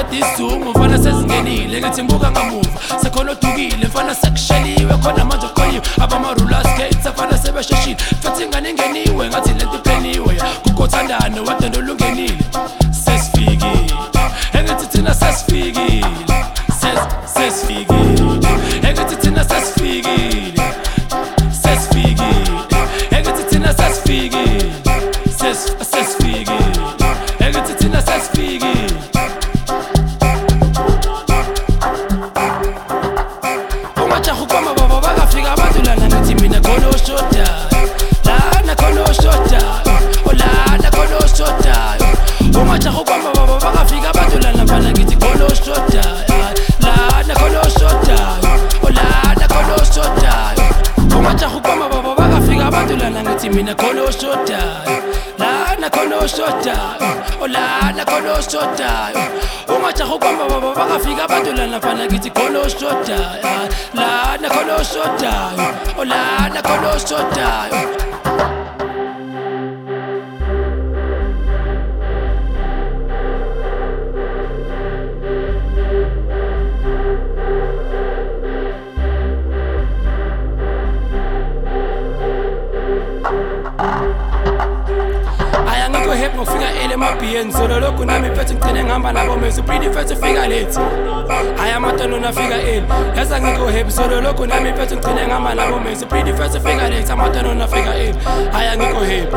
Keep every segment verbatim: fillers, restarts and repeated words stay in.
qeda isizungu mfana sezingenile ngithi mbuka ngamuva sekhona odukile mfana sekusheliwe khona manje qoyiwe abama-roller skates afana sebesheshile futhi ingane ingeniwe ngathi lento ipleniwe kukothandane wadendo lungenile sesifikile engithi thina sesifikile sesifikile engithi thina sesifikile sesifikile engithi thina sesifikile sesifikile engithi thina sesifikile ungajaha ukubamba baba bakafika abantu lana ngithi mina khona oshodayo lana khona oshodayo olana khona oshodayo ungajaha ukubamba baba bakafika abantu lana mfana ngithi khona oshodayo lana khona oshodayo olana khona oshodayo ungajaha ukubamba baba bakafika abantu lana ngithi mina khona oshodayo lana khona oshodayo olana khona oshodayo ungajaha ukubamba baba bakafika abantu lana mfana ngithi khona oshodayo lana khona oshodayo olana khona oshodayo hep ngofika ele emabhiyeni solo lokhu nami phethe ngigcine ngihamba nabo mase pretty phethe fika late aya matano nafika ele yaza ngikho hep solo lokhu nami phethe ngigcine ngihamba nabo mase pretty phethe fika late amatano nafika ele aya ngikho hep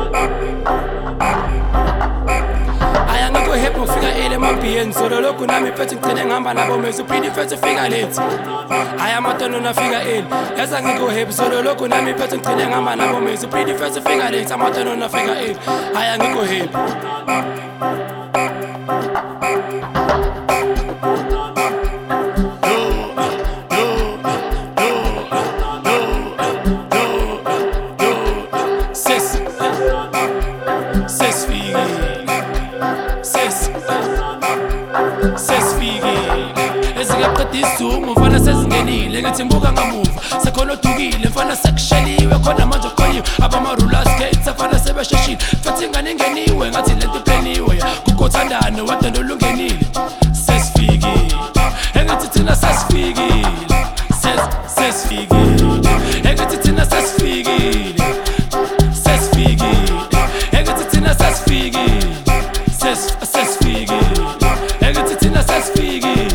aya ngikho hep ngofika ele emabhiyeni solo lokhu nami phethe ngigcine ngihamba nabo mase pretty phethe fika late aya matano nafika ele yaza ngikho hep solo lokhu nami phethe ngigcine ngihamba nabo mase pretty phethe fika late amatano nafika ele aya ngikho hep ezingaqeda isizungu mfana sezingenile ngithi mbuka ngamuva sekhona odukile mfana sekusheliwe khona manje qoyiwe abama-roller skates afana sebesheshile futhi ingane ingeniwe ngathi lento ipleniwe kukothandane wadendo lungenile sesifikile engithi thina sesifikile sesifikile engithi thina sesifikile sesifikile engithi thina sesifikile sesifikile engithi thina sesifikile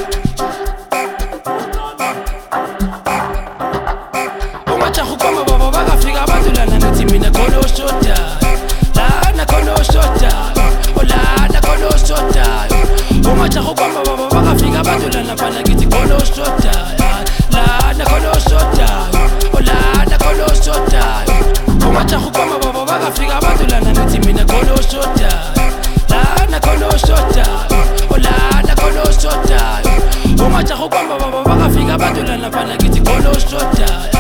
ungajaha ukubamba baba bakafika abantu lana ngithi mina khona oshodayo lana khona oshodayo olana khona oshodayo ungajaha ukubamba baba bakafika abantu lana mfana ngithi khona oshodayo lana khona oshodayo olana khona oshodayo ungajaha ukubamba baba bakafika abantu lana ngithi mina khona oshodayo lana khona oshodayo olana khona oshodayo ungajaha ukubamba baba bakafika abantu lana mfana ngithi khona oshodayo